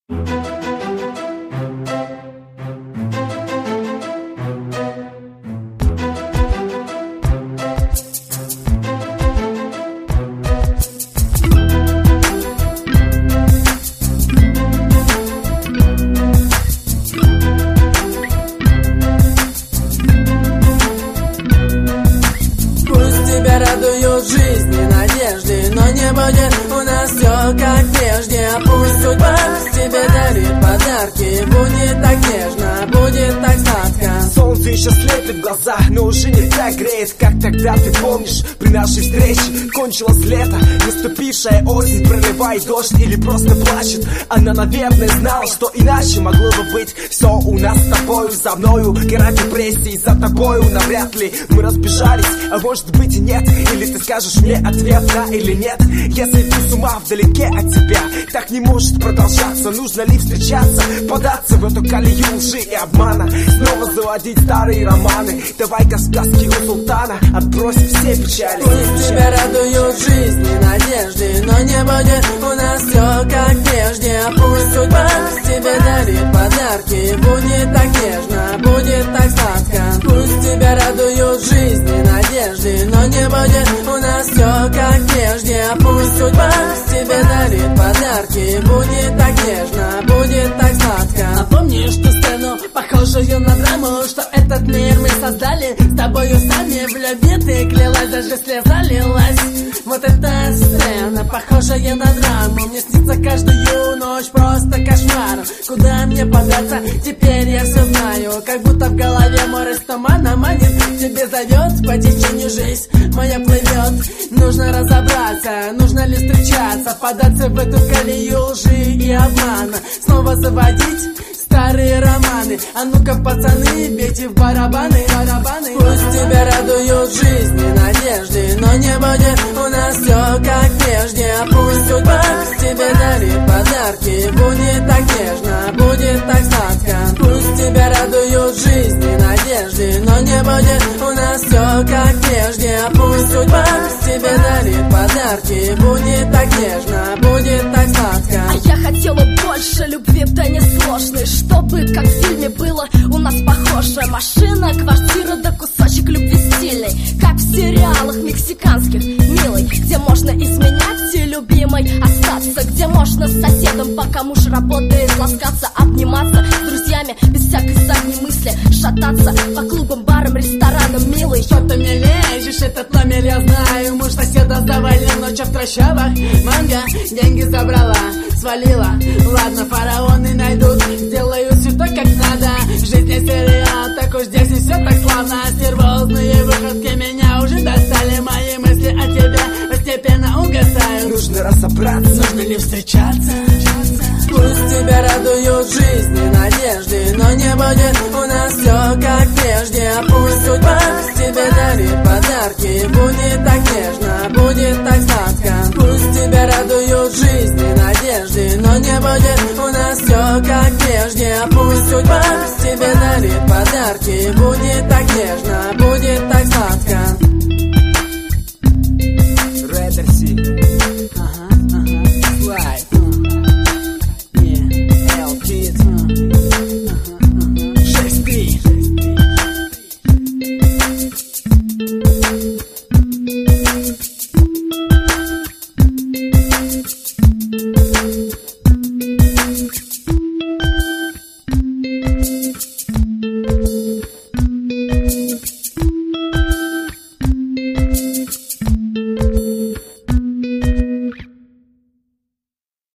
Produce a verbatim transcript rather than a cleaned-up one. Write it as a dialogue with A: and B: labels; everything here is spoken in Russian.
A: Радуют жизни, надежды, но не будет у нас все как прежде. Пусть судьба тебе дарит подарки, будет так нежно, будет так сладко.
B: Солнце еще слепит глаза, но уже не так греет, как тогда, ты помнишь, при нашей встрече. Кончилось лето, наступившая осень, проливает дождь или просто плачет. Она, наверное, знала, что иначе могло бы быть. Все у нас с тобою, за мною гора депрессии, за тобою навряд ли мы разбежались, а может быть и нет. Или ты скажешь мне ответ, да или нет. Если ты с ума вдалеке от тебя, так не может продолжаться. Нужно ли встречаться, податься в эту колею лжи и обмана, снова заводить старые романы? Давай-ка сказки у султана, отбрось все печали.
A: Пусть тебя радуют жизни, надежды, но не будет у нас все как прежде. Пусть судьба тебе дарит подарки, будет так нежно, будет так сладко. Пусть тебя радуют жизни, надежды, но не будет у нас все как прежде. Пусть судьба тебе дарит подарки, будет так нежно, будет так сладко.
C: А помнишь ту сцену, похожую на драму, что этот мир мы создали с тобою сами? В любви ты клялась, даже слеза лилась. Вот эта сцена, похожая на драму, мне снится каждую ночь просто кошмар. Куда мне податься, теперь я все знаю, как будто в голове море с тумана манит. Тебе зовет по течению жизнь моя плывет. Нужно разобраться, нужно ли встречаться, податься в эту колею лжи и обмана, снова заводить старые романы. А ну-ка, пацаны, бейте в барабаны, барабаны.
A: Пусть тебя радуют жизни, надежды, но не будет у нас все как прежде. Пусть судьба тебе дарит подарки, будет так нежно, будет так сладко. Пусть тебя радуют жизни, надежды, но не будет у нас все как прежде. Пусть судьба тебе дарит подарки, будет так нежно, будет так сладко.
D: А я хотела больше любви, да не сложной, чтобы как в фильме было у нас похоже. Машина, квартира, да кусочек любви стильный, как в сериалах мексиканских, милый, где можно изменять и любимой остаться, где можно с соседом, пока муж работает, ласкаться, обниматься с друзьями без всякой задней мысли, шататься по клубам, барам, ресторанам, милый.
C: Что ты мне лезешь, этот номер я знаю. Муж соседа завалил ночью в трущобах. Манга деньги забрала, свалила. Ладно, фараоны найдут, сделаю все так, как надо. Жизнь не сериал, так уж здесь не все так славно. Стервозные выходки меня уже достали. Мои мысли о тебе постепенно угасают.
B: Нужно разобраться,
C: нужно ли встречаться.
A: Пусть тебя радуют жизни, надежды, но не будет у нас все как прежде. Пусть судьба тебе дарит подарки, будет так нежно, будет так сладко. Пусть тебя радуют жизни, надежды, но не будет у нас все как прежде. Пусть судьба тебе дарит подарки, будет так нежно, будет так сладко.
B: Редерси.